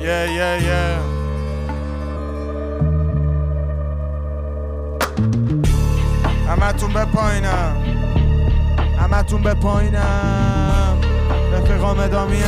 همتون به پایینم، همتون به پایینم، رفیقام ادامیم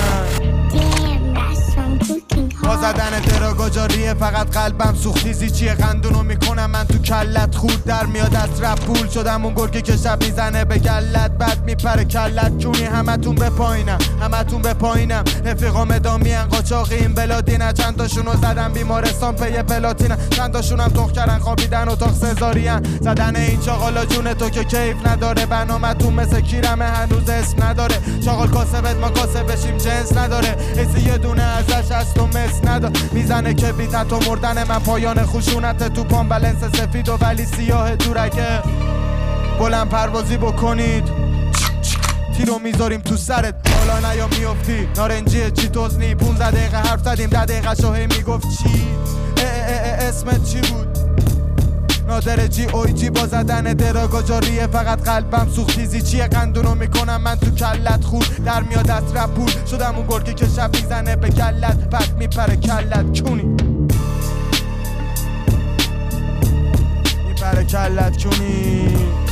با زدن دراگا جاریه، فقط قلبم سوختیزی چیه قندونو میکنم من تو کلت، خود در میاد از رپ پول شدم اون گرگی که شب میزنه به گلت، بد میپره کلت کونی. همتون به پایینم، همتون به پایینم، رفیقام ادامین قاچاقی این بلادی نه، چند تاشونو زدم بیمارستان پی پلاتینه، چند تاشونم تخ کردن خوابیدن اتاق سزارین، زدن این چاقالا جون تو که کیف نداره، برنامه‌تون مثل کیرمه هنوز اسم نداره، چاقال کاسبت ما کاسب بشیم جنس نداره، ایسی یه دونه ازش هست و مس نداره، میزنه که بیتت و مردن من پایان خشونت تو پام، بلنس سفید و ولی سیاه دورگه، بلند پروازی بکنید تیرو میذاریم تو سرت بالا نیا میافتی، نارنجی چی توزنی 15 دقیقه حرف زدیم 10 دقیقه شاهی میگفت چی اسمت چی بود، نادر جی اوی جی با زدن دراگا جاریه، فقط قلبم سوختیزی چیه قندونو میکنم من تو کلت، خود در میاد از رپ پول شدم اون گرگی که شب میزنه به گلت، بد میپره کلت کونی، میپره کلت کونی.